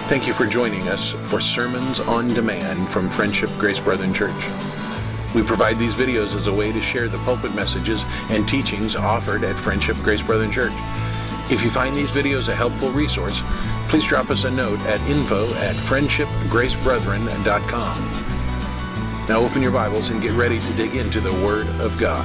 Thank you for joining us for Sermons on Demand from Friendship Grace Brethren Church. We provide these videos as a way to share the pulpit messages and teachings offered at Friendship Grace Brethren Church. If you find these videos a helpful resource, please drop us a note at info@friendshipgracebrethren.com. Now open your Bibles and get ready to dig into the Word of God.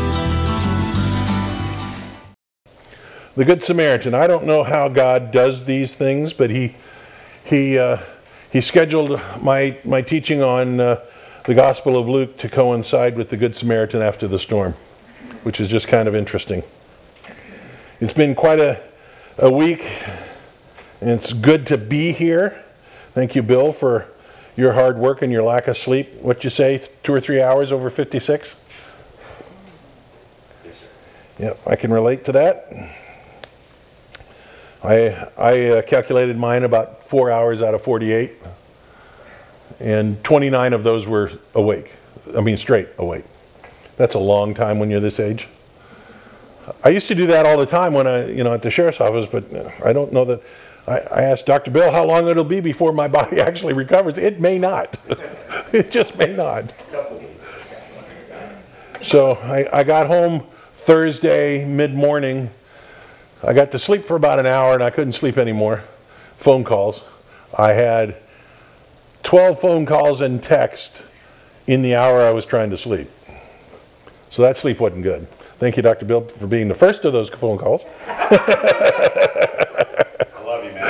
The Good Samaritan. I don't know how God does these things, but He scheduled my teaching on the Gospel of Luke to coincide with the Good Samaritan after the storm, which is just kind of interesting. It's been quite a week, and it's good to be here. Thank you, Bill, for your hard work and your lack of sleep. What'd you say, 2 or 3 hours over 56? Yes, sir. Yep, I can relate to that. I calculated mine about 4 hours out of 48, and 29 of those were straight awake. That's a long time when you're this age. I used to do that all the time when at the sheriff's office, but I don't know that. I asked Dr. Bill how long it'll be before my body actually recovers. It may not. It just may not. So I got home Thursday mid-morning. I got to sleep for about an hour and I couldn't sleep anymore. Phone calls. I had 12 phone calls and text in the hour I was trying to sleep. So that sleep wasn't good. Thank you, Dr. Bill, for being the first of those phone calls. I love you,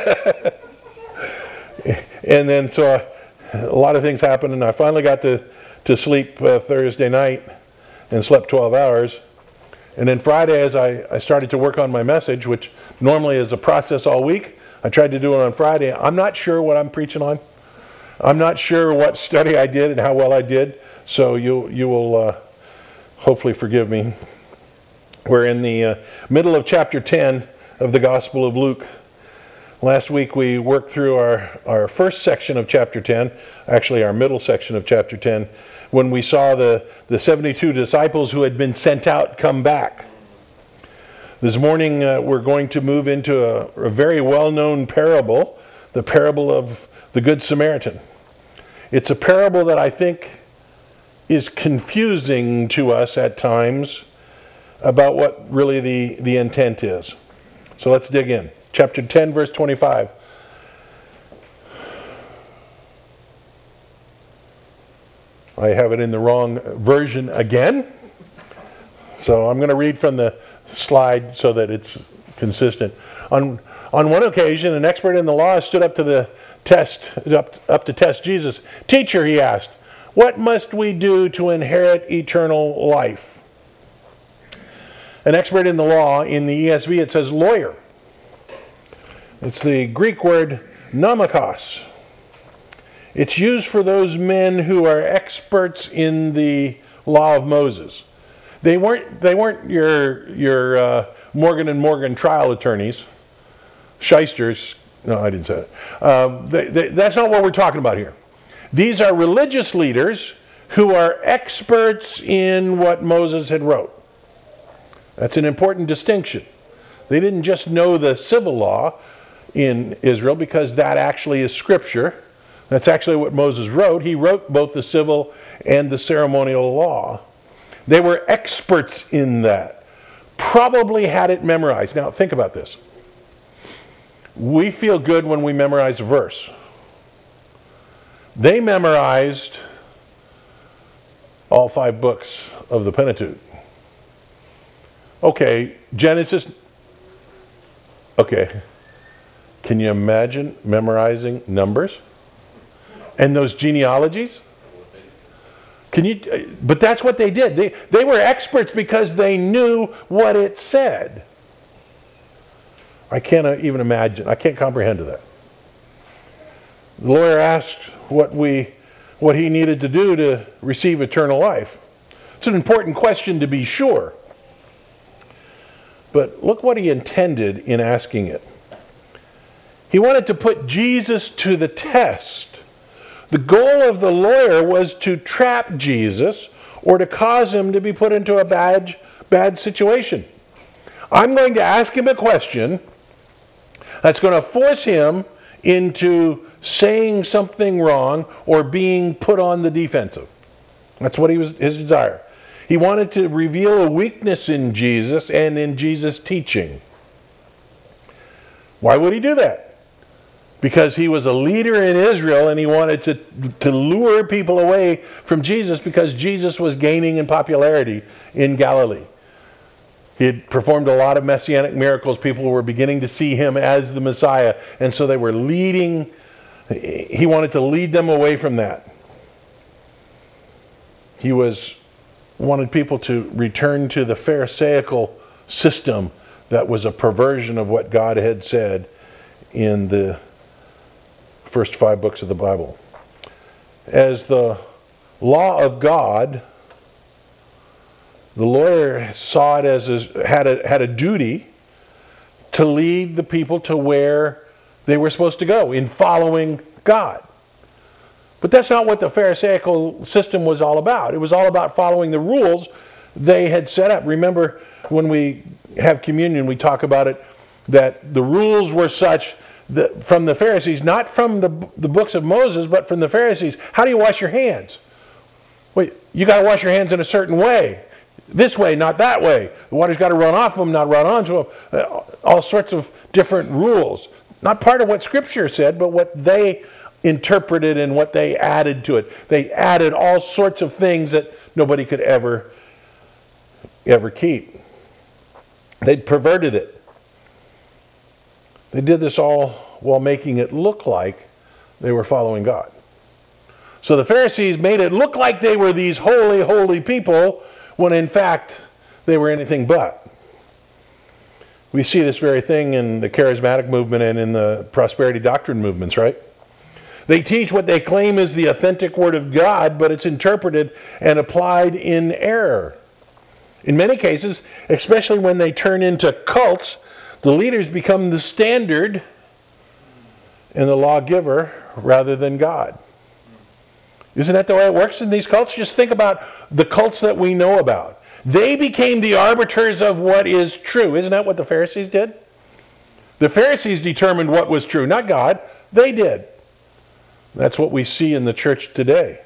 man. And then so a lot of things happened, and I finally got to sleep Thursday night and slept 12 hours. And then Friday, as I started to work on my message, which normally is a process all week, I tried to do it on Friday. I'm not sure what I'm preaching on. I'm not sure what study I did and how well I did. So you will hopefully forgive me. We're in the middle of chapter 10 of the Gospel of Luke. Last week we worked through our first section of chapter 10, actually our middle section of chapter 10, when we saw the 72 disciples who had been sent out come back. This morning we're going to move into a very well-known parable, the parable of the Good Samaritan. It's a parable that I think is confusing to us at times about what really the intent is. So let's dig in. Chapter 10, verse 25. I have it in the wrong version again. So I'm going to read from the slide so that it's consistent. On one occasion, an expert in the law stood up to test Jesus. "Teacher," he asked, "what must we do to inherit eternal life?" An expert in the law, in the ESV it says lawyer. It's the Greek word nomikos. It's used for those men who are experts in the law of Moses. They weren't your Morgan and Morgan trial attorneys, shysters. No, I didn't say that. That's not what we're talking about here. These are religious leaders who are experts in what Moses had wrote. That's an important distinction. They didn't just know the civil law in Israel, because that actually is scripture. That's actually what Moses wrote. He wrote both the civil and the ceremonial law. They were experts in that. Probably had it memorized. Now think about this. We feel good when we memorize a verse. They memorized all 5 books of the Pentateuch. Okay, Genesis. Okay. Can you imagine memorizing Numbers? And those genealogies? But that's what they did. They were experts because they knew what it said. I can't even imagine. I can't comprehend that. The lawyer asked what he needed to do to receive eternal life. It's an important question, to be sure. But look what he intended in asking it. He wanted to put Jesus to the test. The goal of the lawyer was to trap Jesus or to cause him to be put into a bad situation. I'm going to ask him a question that's going to force him into saying something wrong or being put on the defensive. That's what his desire. He wanted to reveal a weakness in Jesus and in Jesus' teaching. Why would he do that? Because he was a leader in Israel and he wanted to lure people away from Jesus because Jesus was gaining in popularity in Galilee. He had performed a lot of messianic miracles. People were beginning to see him as the Messiah, and so they were he wanted to lead them away from that. He wanted people to return to the Pharisaical system that was a perversion of what God had said in the first 5 books of the Bible. As the law of God, the lawyer saw it as had a duty to lead the people to where they were supposed to go in following God. But that's not what the Pharisaical system was all about. It was all about following the rules they had set up. Remember, when we have communion, we talk about it, that the rules were such that from the Pharisees, not from the books of Moses, but from the Pharisees. How do you wash your hands? Wait, you got to wash your hands in a certain way. This way, not that way. The water's got to run off them, not run onto them. All sorts of different rules. Not part of what Scripture said, but what they interpreted and what they added to it. They added all sorts of things that nobody could ever keep. They'd perverted it. They did this all while making it look like they were following God. So the Pharisees made it look like they were these holy, holy people, when in fact they were anything but. We see this very thing in the charismatic movement and in the prosperity doctrine movements, right? They teach what they claim is the authentic Word of God, but it's interpreted and applied in error. In many cases, especially when they turn into cults, the leaders become the standard and the lawgiver rather than God. Isn't that the way it works in these cults? Just think about the cults that we know about. They became the arbiters of what is true. Isn't that what the Pharisees did? The Pharisees determined what was true, not God. They did. That's what we see in the church today.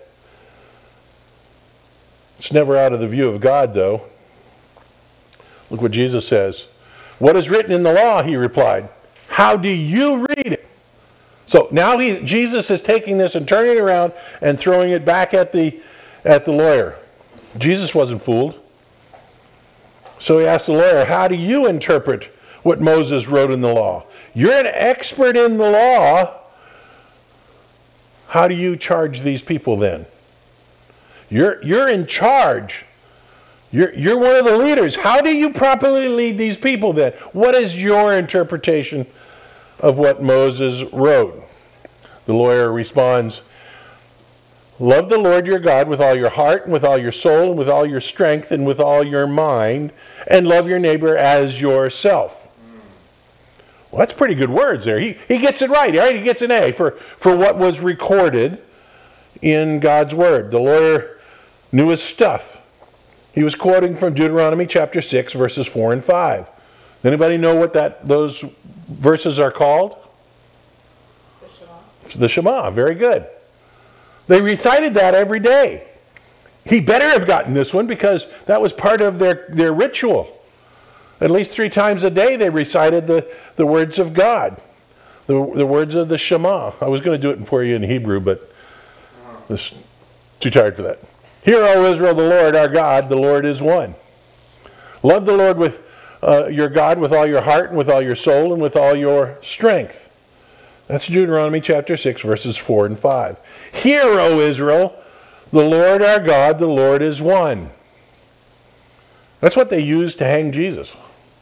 It's never out of the view of God, though. Look what Jesus says. What is written in the law, he replied. How do you read it? So now Jesus is taking this and turning it around and throwing it back at the lawyer. Jesus wasn't fooled. So he asked the lawyer, how do you interpret what Moses wrote in the law? You're an expert in the law. How do you charge these people then? You're in charge. You're one of the leaders. How do you properly lead these people then? What is your interpretation of what Moses wrote? The lawyer responds, love the Lord your God with all your heart and with all your soul and with all your strength and with all your mind, and love your neighbor as yourself. Well, that's pretty good words there. He gets it right. He gets an A for what was recorded in God's Word. The lawyer knew his stuff. He was quoting from Deuteronomy chapter 6, verses 4 and 5. Anybody know what those verses are called? The Shema. The Shema. Very good. They recited that every day. He better have gotten this one because that was part of their ritual. At least 3 times a day they recited the words of God. The words of the Shema. I was going to do it for you in Hebrew, but I was too tired for that. Hear, O Israel, the Lord our God, the Lord is one. Love the Lord with your God with all your heart and with all your soul and with all your strength. That's Deuteronomy chapter 6, verses 4 and 5. Hear, O Israel, the Lord our God, the Lord is one. That's what they used to hang Jesus.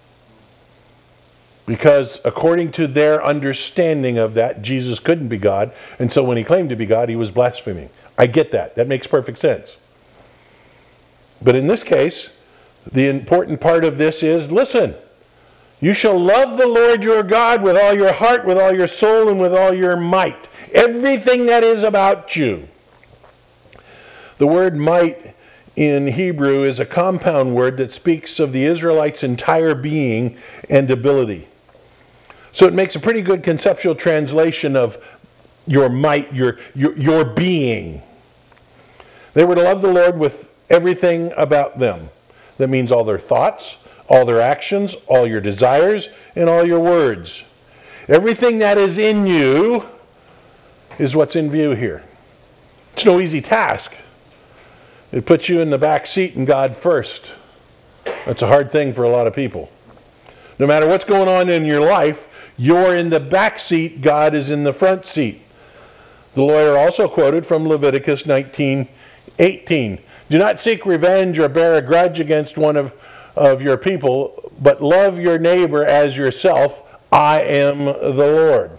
Because according to their understanding of that, Jesus couldn't be God. And so when he claimed to be God, he was blaspheming. I get that. That makes perfect sense. But in this case, the important part of this is, listen, you shall love the Lord your God with all your heart, with all your soul, and with all your might. Everything that is about you. The word might in Hebrew is a compound word that speaks of the Israelites' entire being and ability. So it makes a pretty good conceptual translation of your might, your being. They were to love the Lord with everything about them. That means all their thoughts, all their actions, all your desires, and all your words. Everything that is in you is what's in view here. It's no easy task. It puts you in the back seat and God first. That's a hard thing for a lot of people. No matter what's going on in your life, you're in the back seat, God is in the front seat. The lawyer also quoted from Leviticus 19:18. Do not seek revenge or bear a grudge against one of your people, but love your neighbor as yourself. I am the Lord.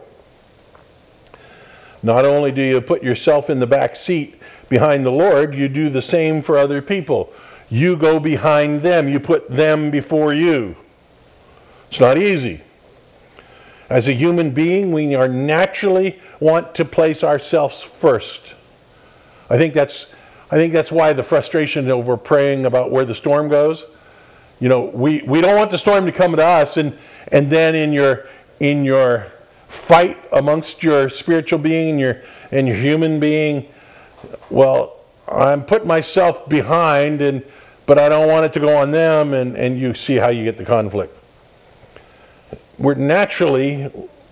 Not only do you put yourself in the back seat behind the Lord, you do the same for other people. You go behind them. You put them before you. It's not easy. As a human being, we are naturally want to place ourselves first. I think that's why the frustration over praying about where the storm goes. You know, we don't want the storm to come to us, and then in your fight amongst your spiritual being and your human being, well, I'm putting myself behind, but I don't want it to go on them, and you see how you get the conflict. We're naturally,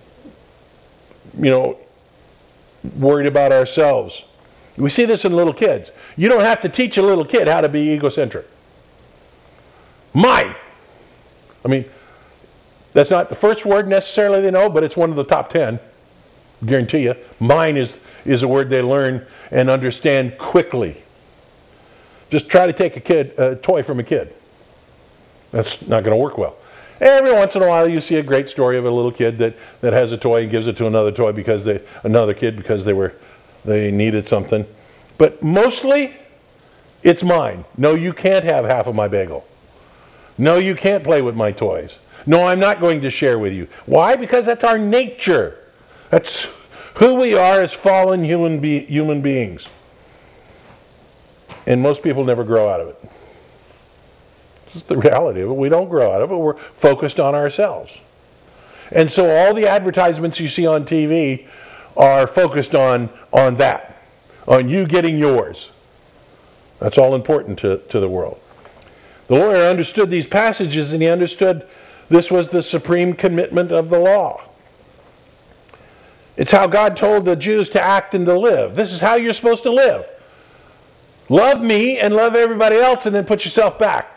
worried about ourselves. We see this in little kids. You don't have to teach a little kid how to be egocentric. Mine. I mean, that's not the first word necessarily they know, but it's one of the top 10. Guarantee you. Mine is a word they learn and understand quickly. Just try to take a toy from a kid. That's not going to work well. Every once in a while you see a great story of a little kid that has a toy and gives it to another kid because they needed something. But mostly, it's mine. No, you can't have half of my bagel. No, you can't play with my toys. No, I'm not going to share with you. Why? Because that's our nature. That's who we are as fallen human beings. And most people never grow out of it. This is the reality of it. We don't grow out of it. We're focused on ourselves. And so all the advertisements you see on TV are focused on that, on you getting yours. That's all important to the world. The lawyer understood these passages, and he understood this was the supreme commitment of the law. It's how God told the Jews to act and to live. This is how you're supposed to live. Love me and love everybody else, and then put yourself back.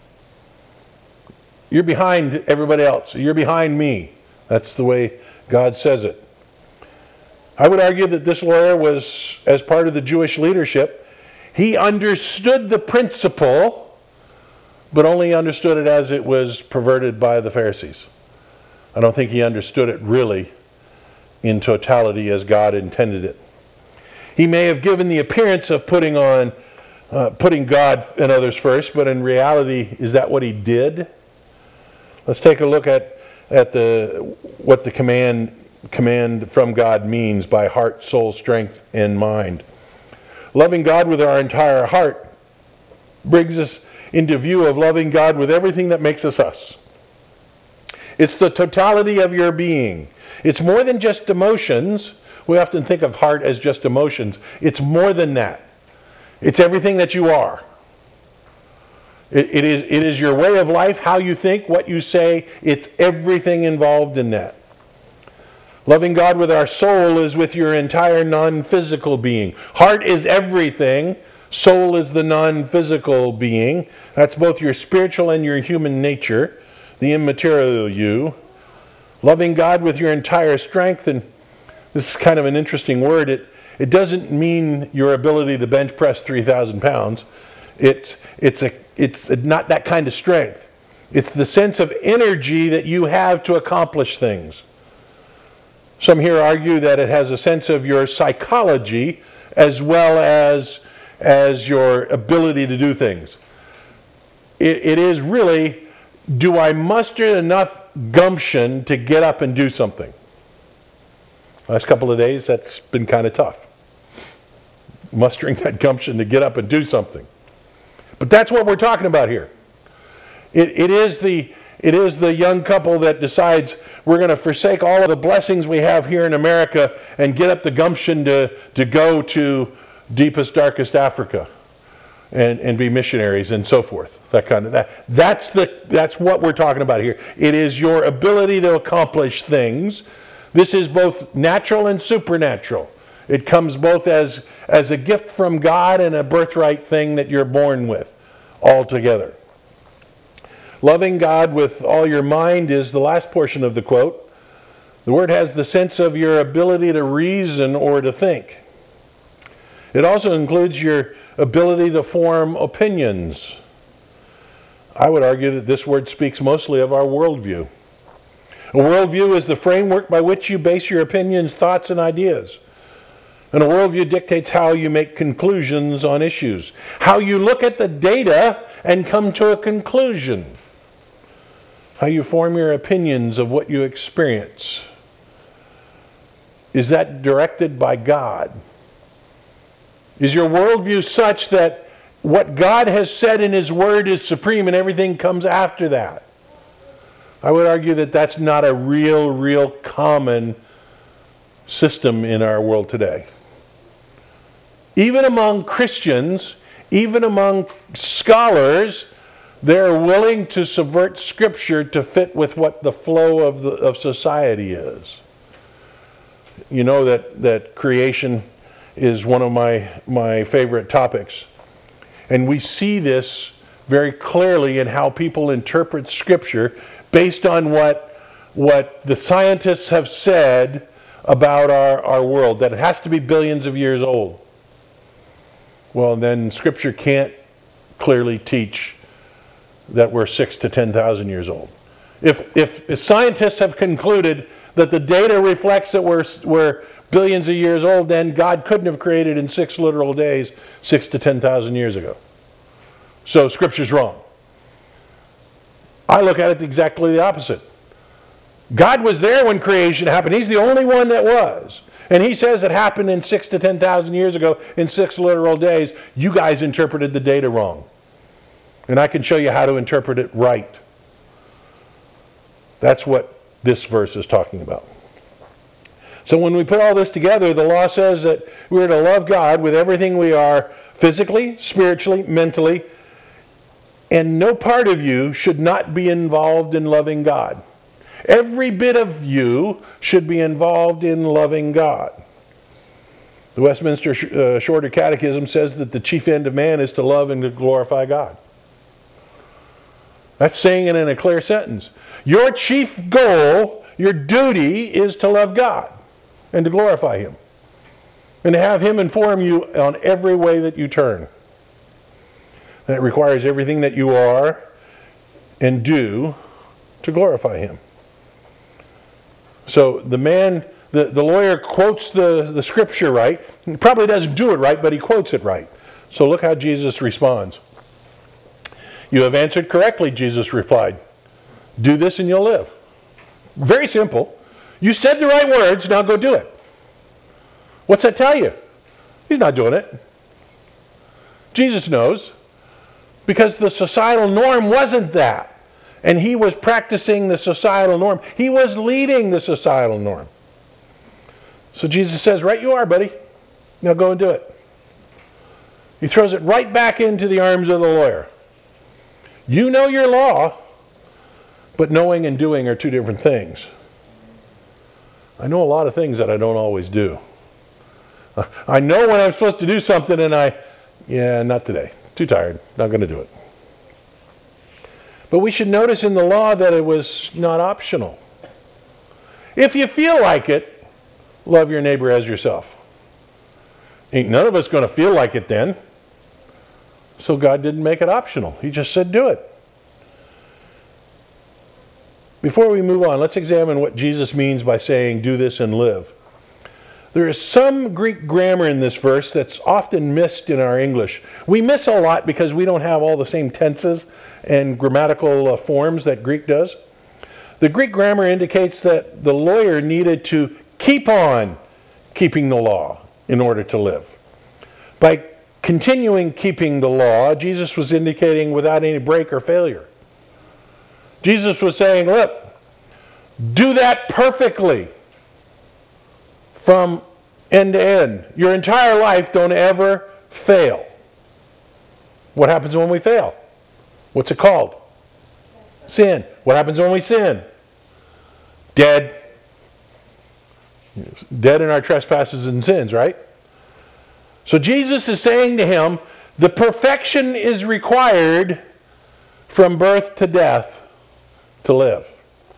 You're behind everybody else. You're behind me. That's the way God says it. I would argue that this lawyer was, as part of the Jewish leadership, he understood the principle, but only understood it as it was perverted by the Pharisees. I don't think he understood it really in totality as God intended it. He may have given the appearance of putting God and others first, but in reality, is that what he did? Let's take a look at what the command from God means by heart, soul, strength, and mind. Loving God with our entire heart brings us into view of loving God with everything that makes us us. It's the totality of your being. It's more than just emotions. We often think of heart as just emotions. It's more than that. It's everything that you are. It is your way of life, how you think, what you say. It's everything involved in that. Loving God with our soul is with your entire non-physical being. Heart is everything. Soul is the non-physical being. That's both your spiritual and your human nature, the immaterial you. Loving God with your entire strength, and this is kind of an interesting word. It doesn't mean your ability to bench press 3,000 pounds. It's not that kind of strength. It's the sense of energy that you have to accomplish things. Some here argue that it has a sense of your psychology as well as your ability to do things. It is really, do I muster enough gumption to get up and do something? Last couple of days, that's been kind of tough. Mustering that gumption to get up and do something. But that's what we're talking about here. It is the young couple that decides we're going to forsake all of the blessings we have here in America and get up the gumption to go to deepest, darkest Africa and be missionaries and so forth. That's what we're talking about here. It is your ability to accomplish things. This is both natural and supernatural. It comes both as a gift from God and a birthright thing that you're born with, all together. Loving God with all your mind is the last portion of the quote. The word has the sense of your ability to reason or to think. It also includes your ability to form opinions. I would argue that this word speaks mostly of our worldview. A worldview is the framework by which you base your opinions, thoughts, and ideas. And a worldview dictates how you make conclusions on issues, how you look at the data and come to a conclusion, how you form your opinions of what you experience. Is that directed by God? Is your worldview such that what God has said in His Word is supreme and everything comes after that? I would argue that that's not a real common system in our world today. Even among Christians, even among scholars, they're willing to subvert Scripture to fit with what the flow of society is. You know that creation is one of my favorite topics. And we see this very clearly in how people interpret Scripture based on what the scientists have said about our world, that it has to be billions of years old. Well, then Scripture can't clearly teach that we're 6,000 to 10,000 years old. If scientists have concluded that the data reflects that we're billions of years old, then God couldn't have created in 6 literal days 6,000 to 10,000 years ago. So Scripture's wrong. I look at it exactly the opposite. God was there when creation happened. He's the only one that was. And He says it happened in 6,000 to 10,000 years ago in 6 literal days. You guys interpreted the data wrong. And I can show you how to interpret it right. That's what this verse is talking about. So when we put all this together, the law says that we're to love God with everything we are, physically, spiritually, mentally, and no part of you should not be involved in loving God. Every bit of you should be involved in loving God. The Westminster Shorter Catechism says that the chief end of man is to love and to glorify God. That's saying it in a clear sentence. Your chief goal, your duty, is to love God and to glorify Him and to have Him inform you on every way that you turn. That requires everything that you are and do to glorify Him. So the lawyer quotes the Scripture right. He probably doesn't do it right, but he quotes it right. So look how Jesus responds. You have answered correctly, Jesus replied. Do this and you'll live. Very simple. You said the right words, now go do it. What's that tell you? He's not doing it. Jesus knows, because the societal norm wasn't that. And He was practicing the societal norm. He was leading the societal norm. So Jesus says, right you are, buddy. Now go and do it. He throws it right back into the arms of the lawyer. You know your law, but knowing and doing are two different things. I know a lot of things that I don't always do. I know when I'm supposed to do something and not today. Too tired. Not going to do it. But we should notice in the law that it was not optional. If you feel like it, love your neighbor as yourself. Ain't none of us going to feel like it then. So God didn't make it optional. He just said do it. Before we move on, let's examine what Jesus means by saying do this and live. There is some Greek grammar in this verse that's often missed in our English. We miss a lot because we don't have all the same tenses and grammatical forms that Greek does. The Greek grammar indicates that the lawyer needed to keep on keeping the law in order to live. By continuing keeping the law, Jesus was indicating without any break or failure. Jesus was saying, look, Do that perfectly from end to end. Your entire life, don't ever fail. What happens when we fail? What's it called? Sin. What happens when we sin? Dead. Dead in our trespasses and sins, right? So Jesus is saying to him, the perfection is required from birth to death to live.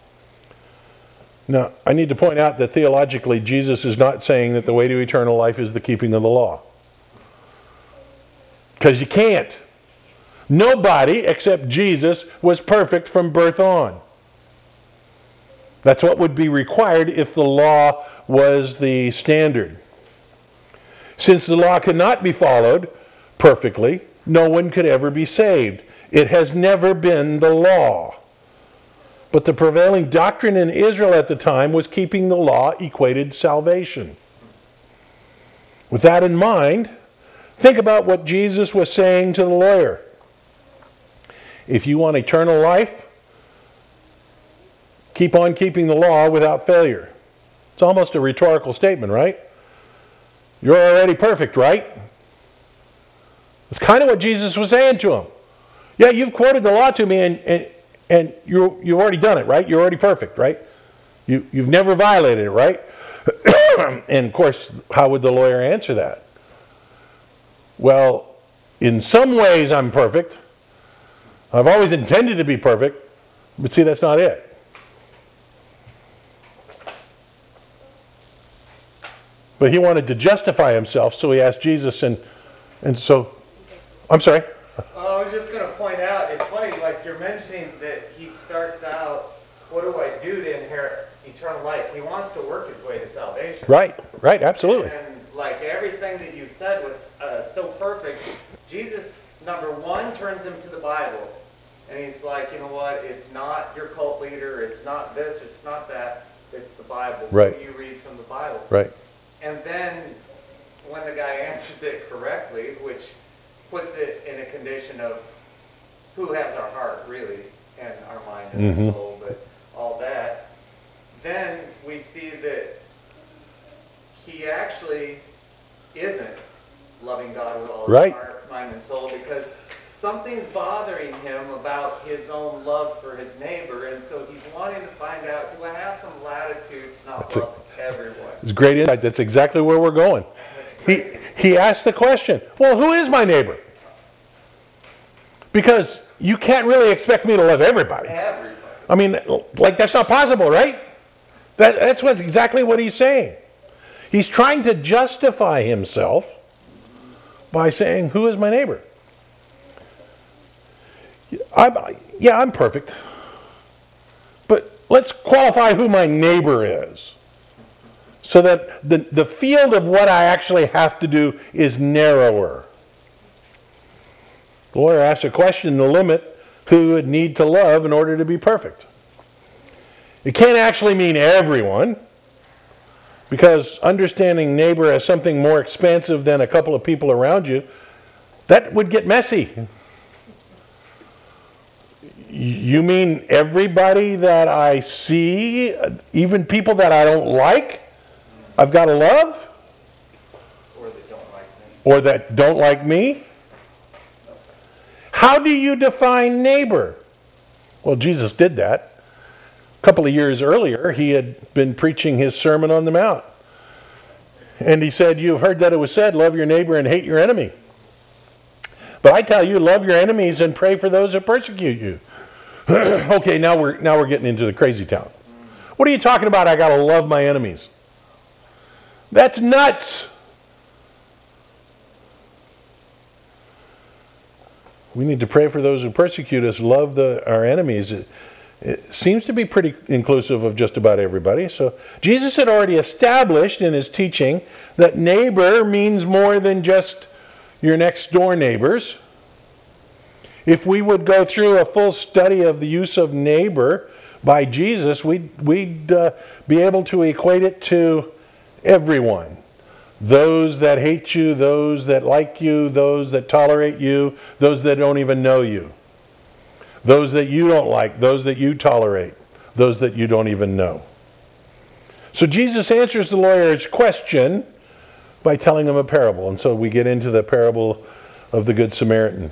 Now, I need to point out that theologically, Jesus is not saying that the way to eternal life is the keeping of the law. Because you can't. Nobody except Jesus was perfect from birth on. That's what would be required if the law was the standard. Since the law could not be followed perfectly, no one could ever be saved. It has never been the law. But the prevailing doctrine in Israel at the time was keeping the law equated salvation. With that in mind, think about what Jesus was saying to the lawyer. If you want eternal life, keep on keeping the law without failure. It's almost a rhetorical statement, right? You're already perfect, right? It's kind of what Jesus was saying to him. Yeah, you've quoted the law to me and you've already done it, right? You're already perfect, right? You've never violated it, right? And of course, how would the lawyer answer that? Well, in some ways I'm perfect. I've always intended to be perfect, but see, that's not it. But he wanted to justify himself, so he asked Jesus, and so, I'm sorry. I was just going to point out, it's funny, like you're mentioning that he starts out, what do I do to inherit eternal life? He wants to work his way to salvation. Right, absolutely. And like everything that you said was so perfect. Jesus, number one, turns him to the Bible. And he's like, you know what, it's not your cult leader, it's not this, it's not that, it's the Bible. Right. What do you read from the Bible? Right. And then when the guy answers it correctly, which puts it in a condition of who has our heart really, and our mind and our soul, but all that, then we see that he actually isn't loving God with all his heart, mind, and soul, because something's bothering him about his own love for his neighbor, and so he's wanting to find out, do I have some latitude to not love everyone? It's great insight. That's exactly where we're going. He asked the question, well, who is my neighbor? Because you can't really expect me to love everybody. I mean, like, that's not possible, right? That's exactly what he's saying. He's trying to justify himself by saying, who is my neighbor? I'm perfect. But let's qualify who my neighbor is, so that the field of what I actually have to do is narrower. The lawyer asked a question to limit who would need to love in order to be perfect. It can't actually mean everyone, because understanding neighbor as something more expansive than a couple of people around you, that would get messy. You mean everybody that I see, even people that I don't like, I've got to love? Or that don't like me. Or that don't like me? How do you define neighbor? Well, Jesus did that. A couple of years earlier, he had been preaching his Sermon on the Mount. And he said, you've heard that it was said, love your neighbor and hate your enemy. But I tell you, love your enemies and pray for those who persecute you. Okay, now we're getting into the crazy town. What are you talking about? I got to love my enemies. That's nuts. We need to pray for those who persecute us, love our enemies. It seems to be pretty inclusive of just about everybody. So Jesus had already established in his teaching that neighbor means more than just your next door neighbors. If we would go through a full study of the use of neighbor by Jesus, we'd be able to equate it to everyone. Those that hate you, those that like you, those that tolerate you, those that don't even know you. Those that you don't like, those that you tolerate. those that you don't even know. So Jesus answers the lawyer's question by telling him a parable. And so we get into the parable of the Good Samaritan.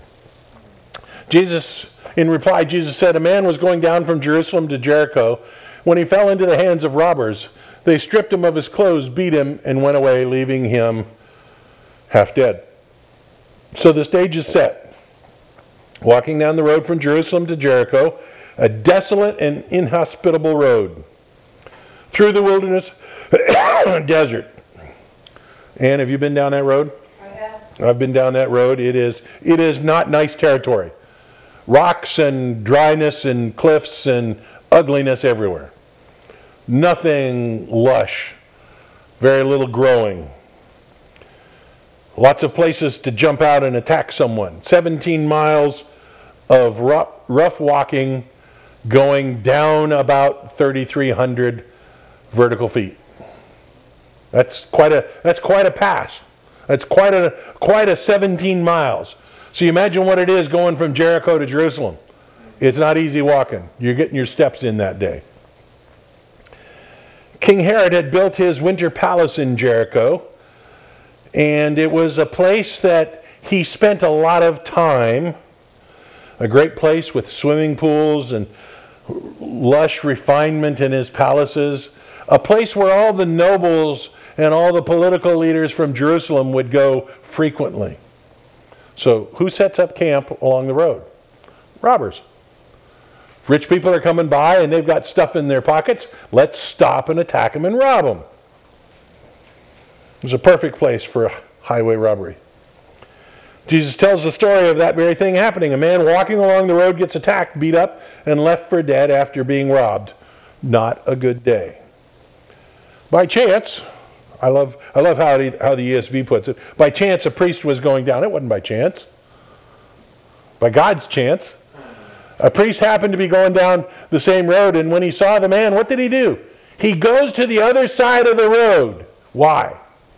In reply, Jesus said, a man was going down from Jerusalem to Jericho when he fell into the hands of robbers. They stripped him of his clothes, beat him, and went away, leaving him half dead. So the stage is set. Walking down the road from Jerusalem to Jericho, a desolate and inhospitable road through the wilderness desert. Ann, have you been down that road? I have. I've been down that road. It is not nice territory. Rocks and dryness and cliffs and ugliness everywhere. Nothing lush. Very little growing. Lots of places to jump out and attack someone. 17 miles of rough walking going down about 3,300 vertical feet. That's quite a pass. That's quite a 17 miles. So you imagine what it is going from Jericho to Jerusalem. It's not easy walking. You're getting your steps in that day. King Herod had built his winter palace in Jericho, and it was a place that he spent a lot of time. A great place with swimming pools and lush refinement in his palaces. A place where all the nobles and all the political leaders from Jerusalem would go frequently. So who sets up camp along the road? Robbers. Rich people are coming by and they've got stuff in their pockets. Let's stop and attack them and rob them. It was a perfect place for a highway robbery. Jesus tells the story of that very thing happening. A man walking along the road gets attacked, beat up, and left for dead after being robbed. Not a good day. By chance, I love how the ESV puts it. By chance, a priest was going down. It wasn't by chance. By God's chance. A priest happened to be going down the same road, and when he saw the man, what did he do? He goes to the other side of the road. Why?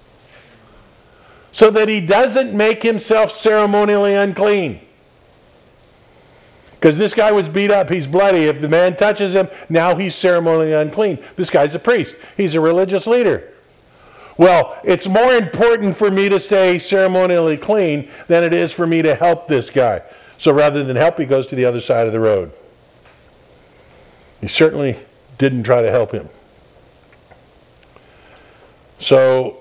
So that he doesn't make himself ceremonially unclean. Because this guy was beat up, he's bloody. If the man touches him, now he's ceremonially unclean. This guy's a priest. He's a religious leader. Well, it's more important for me to stay ceremonially clean than it is for me to help this guy. So rather than help, he goes to the other side of the road. He certainly didn't try to help him. So,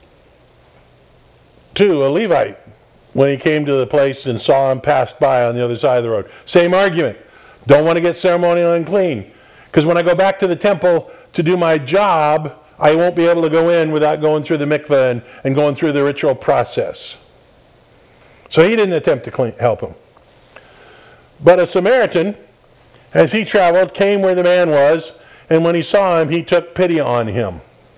too, a Levite, when he came to the place and saw him pass by on the other side of the road, same argument. Don't want to get ceremonially unclean. Because when I go back to the temple to do my job, I won't be able to go in without going through the mikveh and going through the ritual process. So he didn't attempt to help him. But a Samaritan, as he traveled, came where the man was, and when he saw him, he took pity on him.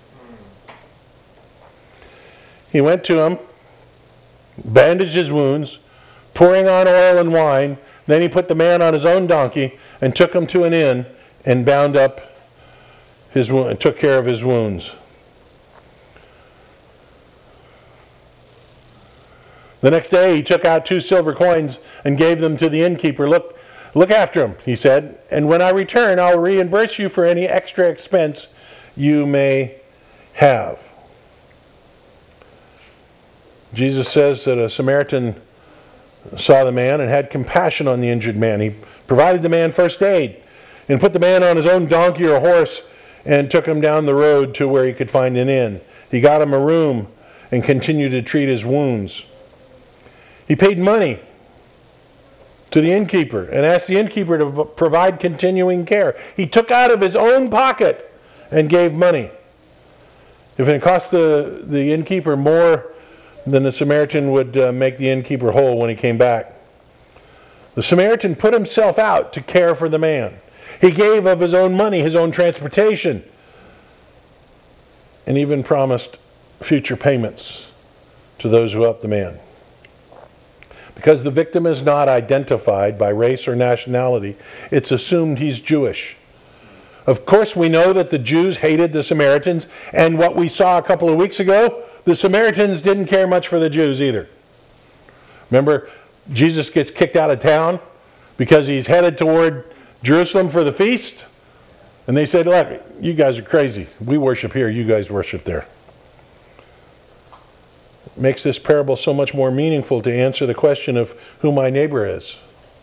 He went to him, bandaged his wounds, pouring on oil and wine. Then he put the man on his own donkey and took him to an inn and bound up his wound and took care of his wounds. The next day he took out 2 silver coins and gave them to the innkeeper. Look after him, he said, and when I return, I'll reimburse you for any extra expense you may have. Jesus says that a Samaritan saw the man and had compassion on the injured man. He provided the man first aid and put the man on his own donkey or horse and took him down the road to where he could find an inn. He got him a room and continued to treat his wounds. He paid money to the innkeeper and asked the innkeeper to provide continuing care. He took out of his own pocket and gave money. If it cost the innkeeper more than the Samaritan would make the innkeeper whole when he came back. The Samaritan put himself out to care for the man. He gave of his own money, his own transportation, and even promised future payments to those who helped the man. Because the victim is not identified by race or nationality, it's assumed he's Jewish. Of course, we know that the Jews hated the Samaritans, and what we saw a couple of weeks ago, the Samaritans didn't care much for the Jews either. Remember, Jesus gets kicked out of town because he's headed toward Jerusalem for the feast. And they said, look, you guys are crazy. We worship here, you guys worship there. It makes this parable so much more meaningful to answer the question of who my neighbor is.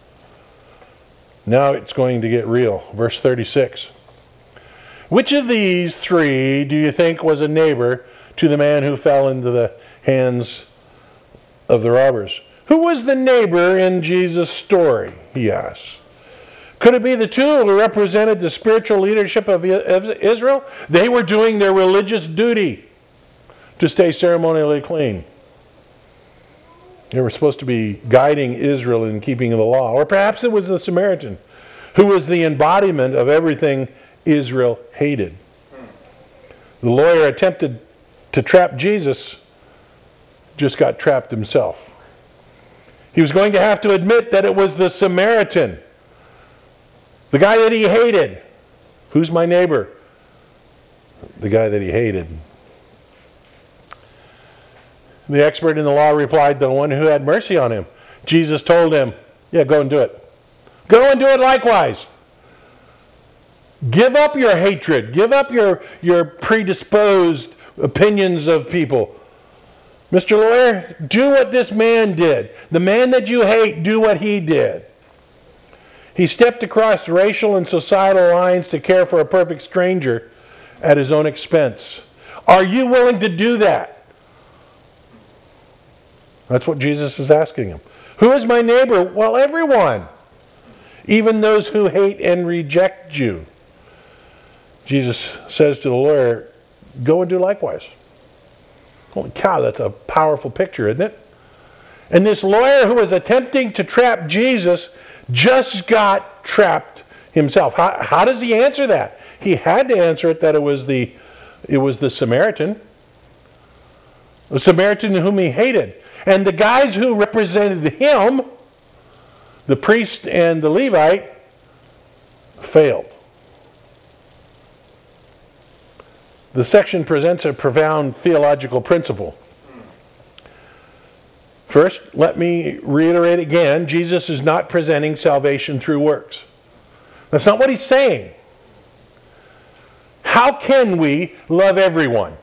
Now it's going to get real. Verse 36. Which of these three do you think was a neighbor to the man who fell into the hands of the robbers? Who was the neighbor in Jesus' story, he asks. Could it be the two who represented the spiritual leadership of Israel? They were doing their religious duty to stay ceremonially clean. They were supposed to be guiding Israel in keeping the law. Or perhaps it was the Samaritan, who was the embodiment of everything Israel hated. The lawyer attempted to trap Jesus, just got trapped himself. He was going to have to admit that it was the Samaritan, the guy that he hated. Who's my neighbor? The guy that he hated. The expert in the law replied, the one who had mercy on him. Jesus told him, yeah, go and do it. Go and do it likewise. Give up your hatred. Give up your predisposed opinions of people. Mr. Lawyer, do what this man did. The man that you hate, do what he did. He stepped across racial and societal lines to care for a perfect stranger at his own expense. Are you willing to do that? That's what Jesus is asking him. Who is my neighbor? Well, everyone. Even those who hate and reject you. Jesus says to the lawyer, go and do likewise. Holy cow, that's a powerful picture, isn't it? And this lawyer who was attempting to trap Jesus just got trapped himself. How does he answer that? He had to answer it that it was the Samaritan. The Samaritan whom he hated. And the guys who represented him, the priest and the Levite, failed. The section presents a profound theological principle. First, let me reiterate again, Jesus is not presenting salvation through works. That's not what he's saying. How can we love everyone?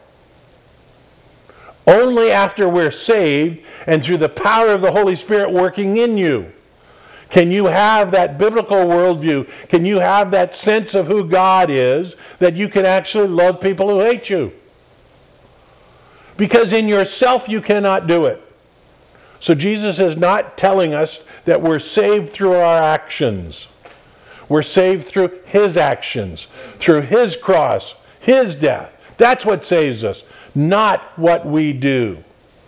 Only after we're saved and through the power of the Holy Spirit working in you. Can you have that biblical worldview? Can you have that sense of who God is, that you can actually love people who hate you? Because in yourself you cannot do it. So Jesus is not telling us that we're saved through our actions. We're saved through his actions, through his cross, his death. That's what saves us, not what we do.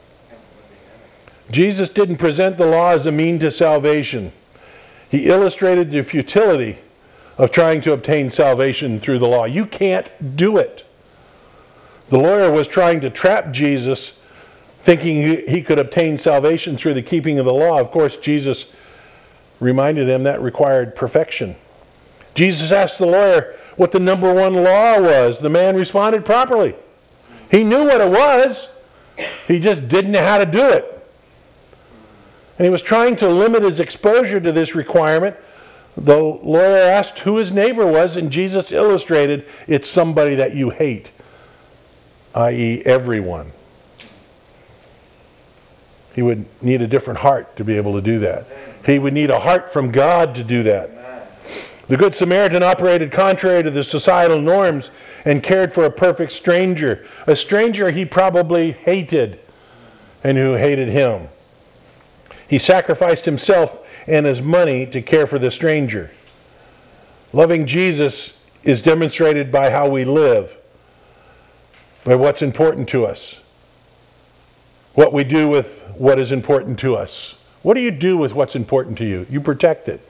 Jesus didn't present the law as a mean to salvation. He illustrated the futility of trying to obtain salvation through the law. You can't do it. The lawyer was trying to trap Jesus, thinking he could obtain salvation through the keeping of the law. Of course, Jesus reminded him that required perfection. Jesus asked the lawyer what the number one law was. The man responded properly. He knew what it was. He just didn't know how to do it. And he was trying to limit his exposure to this requirement. The lawyer asked who his neighbor was, and Jesus illustrated it's somebody that you hate, i.e. everyone. He would need a different heart to be able to do that. He would need a heart from God to do that. The Good Samaritan operated contrary to the societal norms and cared for a perfect stranger, a stranger he probably hated and who hated him. He sacrificed himself and his money to care for the stranger. Loving Jesus is demonstrated by how we live, by what's important to us, what we do with what is important to us. What do you do with what's important to you? You protect it.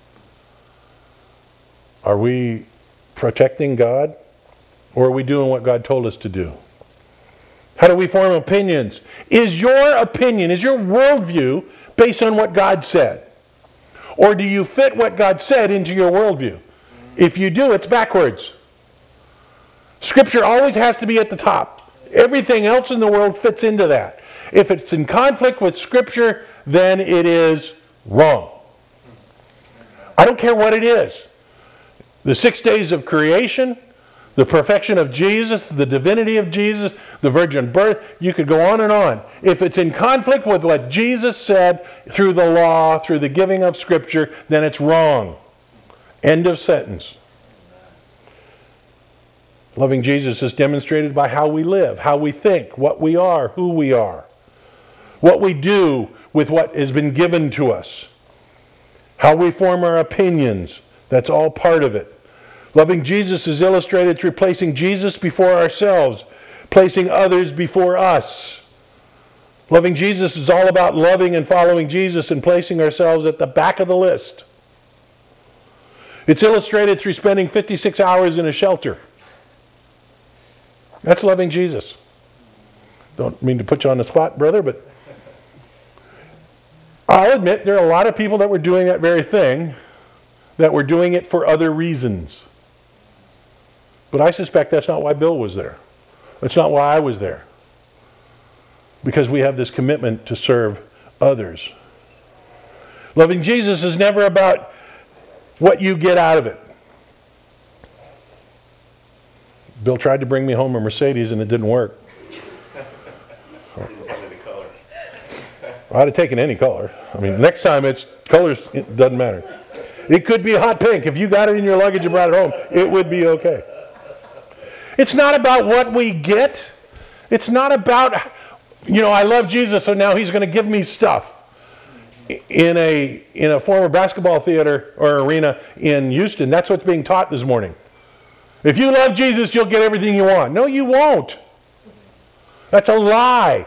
Are we protecting God, or are we doing what God told us to do? How do we form opinions? Is your opinion, is your worldview based on what God said? Or do you fit what God said into your worldview? If you do, it's backwards. Scripture always has to be at the top. Everything else in the world fits into that. If it's in conflict with Scripture, then it is wrong. I don't care what it is. The 6 days of creation, the perfection of Jesus, the divinity of Jesus, the virgin birth, you could go on and on. If it's in conflict with what Jesus said through the law, through the giving of Scripture, then it's wrong. End of sentence. Loving Jesus is demonstrated by how we live, how we think, what we are, who we are, what we do with what has been given to us, how we form our opinions. That's all part of it. Loving Jesus is illustrated through placing Jesus before ourselves, placing others before us. Loving Jesus is all about loving and following Jesus and placing ourselves at the back of the list. It's illustrated through spending 56 hours in a shelter. That's loving Jesus. Don't mean to put you on the spot, brother, but I'll admit there are a lot of people that were doing that very thing, that were doing it for other reasons. But I suspect that's not why Bill was there. That's not why I was there. Because we have this commitment to serve others. Loving Jesus is never about what you get out of it. Bill tried to bring me home a Mercedes and it didn't work. I'd have taken any color. I mean, next time colors, it doesn't matter. It could be hot pink. If you got it in your luggage and brought it home, it would be okay. It's not about what we get. It's not about, I love Jesus, so now he's going to give me stuff. In a former basketball theater or arena in Houston, that's what's being taught this morning. If you love Jesus, you'll get everything you want. No, you won't. That's a lie.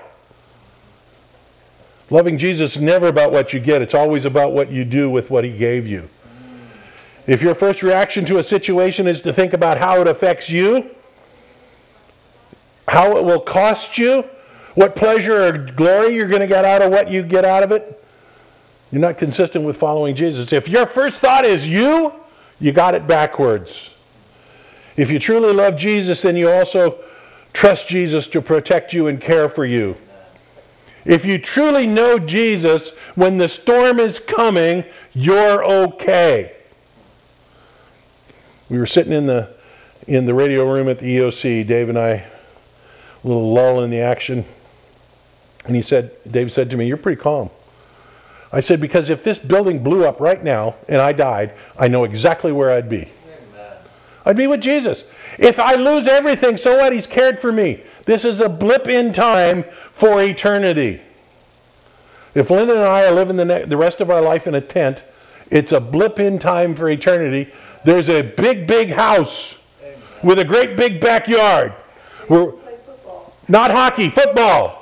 Loving Jesus is never about what you get. It's always about what you do with what he gave you. If your first reaction to a situation is to think about how it affects you, how it will cost you, what pleasure or glory you're going to get out of what you get out of it, you're not consistent with following Jesus. If your first thought is you got it backwards. If you truly love Jesus, then you also trust Jesus to protect you and care for you. If you truly know Jesus, when the storm is coming, you're okay. We were sitting in the radio room at the EOC, Dave and I, a little lull in the action. And Dave said to me, "You're pretty calm." I said, "Because if this building blew up right now and I died, I know exactly where I'd be. I'd be with Jesus. If I lose everything, so what? He's cared for me. This is a blip in time for eternity. If Linda and I are living the rest of our life in a tent, it's a blip in time for eternity. There's a big, big house with a great big backyard. Not hockey, football.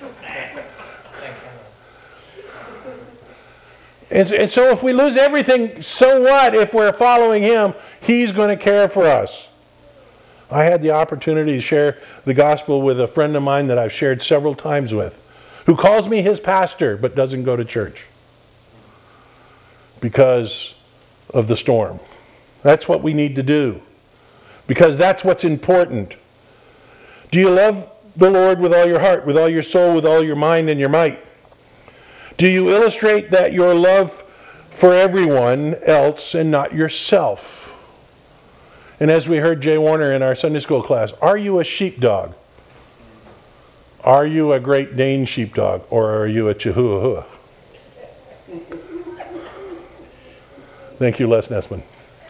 And so if we lose everything, so what? If we're following him, he's going to care for us. I had the opportunity to share the gospel with a friend of mine that I've shared several times with, who calls me his pastor but doesn't go to church because of the storm. That's what we need to do, because that's what's important. Do you love the Lord with all your heart, with all your soul, with all your mind and your might? Do you illustrate that your love for everyone else and not yourself? And as we heard Jay Warner in our Sunday school class, are you a sheepdog? Are you a Great Dane sheepdog, or are you a Chihuahua? Thank you, Les Nessman.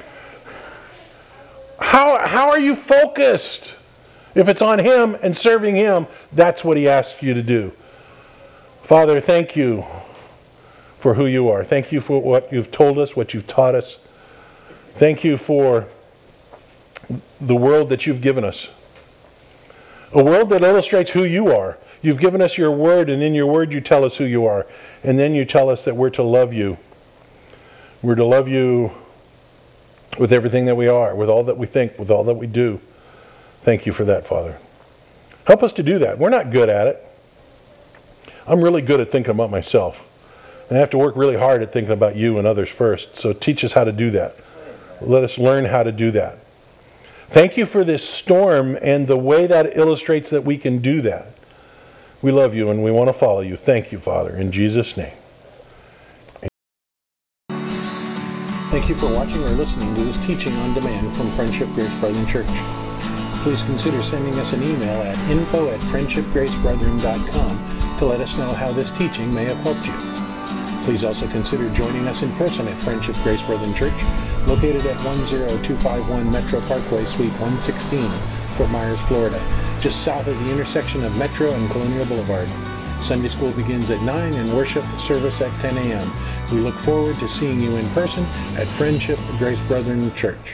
How are you focused? If it's on him and serving him, that's what he asks you to do. Father, thank you for who you are. Thank you for what you've told us, what you've taught us. Thank you for the world that you've given us. A world that illustrates who you are. You've given us your word, and in your word you tell us who you are. And then you tell us that we're to love you. We're to love you with everything that we are, with all that we think, with all that we do. Thank you for that, Father. Help us to do that. We're not good at it. I'm really good at thinking about myself. And I have to work really hard at thinking about you and others first. So teach us how to do that. Let us learn how to do that. Thank you for this storm and the way that it illustrates that we can do that. We love you and we want to follow you. Thank you, Father, in Jesus' name. Thank you for watching or listening to this teaching on demand from Friendship Grace Brethren Church. Please consider sending us an email at info@friendshipgracebrethren.com to let us know how this teaching may have helped you. Please also consider joining us in person at Friendship Grace Brethren Church, located at 10251 Metro Parkway, Suite 116, Fort Myers, Florida, just south of the intersection of Metro and Colonial Boulevard. Sunday school begins at 9 and worship service at 10 a.m. We look forward to seeing you in person at Friendship Grace Brethren Church.